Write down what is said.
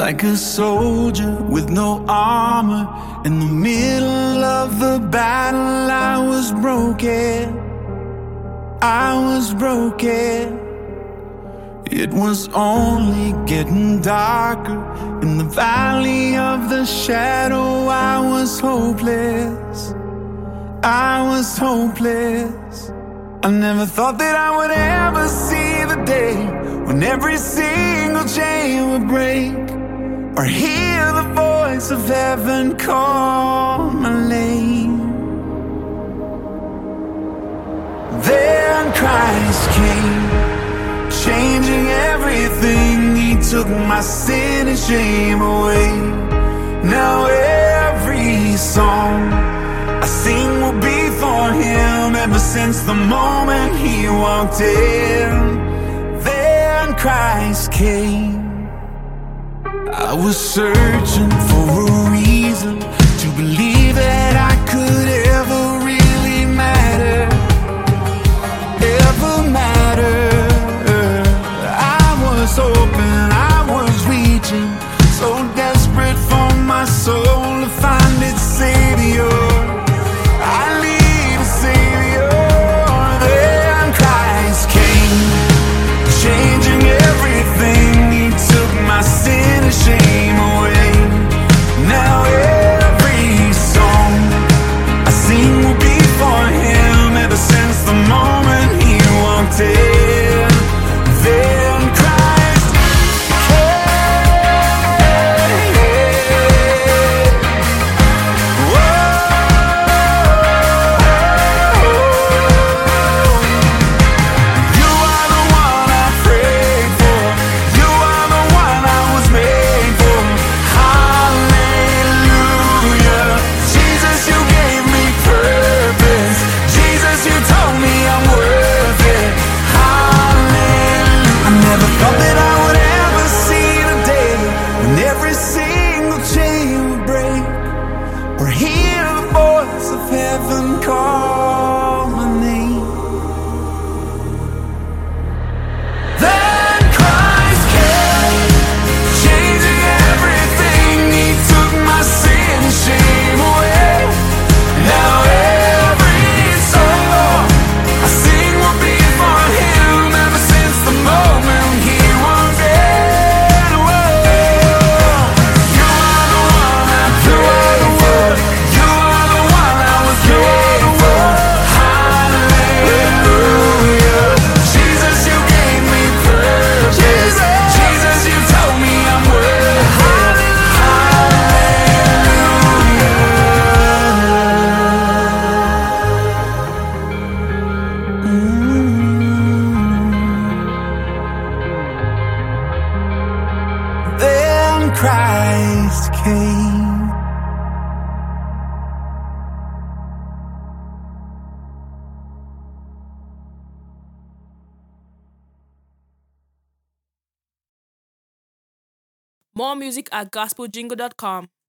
Like a soldier with no armor, in the middle of the battle I was broken. I was broken. It was only getting darker. In the valley of the shadow I was hopeless. I was hopeless. I never thought that I would ever see the day when every single chain would break, or hear the voice of heaven call my name. Then Christ came, changing everything. He took my sin and shame away. Now every song I sing will be for Him, ever since the moment He walked in. Then Christ came. I was searching for a reason to believe that I could ever really matter, ever matter. I was hoping, I was reaching, so desperate for my soul to find its Savior. I need a Savior. Then Christ came, changing everything. He took my sin and shame away. Now every song I sing will be for Him, ever since the moment He walked in. Then Christ came. Whoa. You are the one I prayed for. You are the one I was made for. Hallelujah. Jesus, you gave me purpose. Jesus, you told me I'm worth it. Hallelujah. I never thought that I would ever see the day when every single chain would break, or hear the voice of heaven call my name. Then Christ came, changing everything. He took my sin and shame away. Now every song I sing will be for Him, ever since the moment He walked in. Whoa. You are the one I prayed for. You are the one I was made for. Hallelujah. Jesus, you gave me purpose. Jesus, you told me I'm worth it. Then Christ came. More music at gospeljingle.com.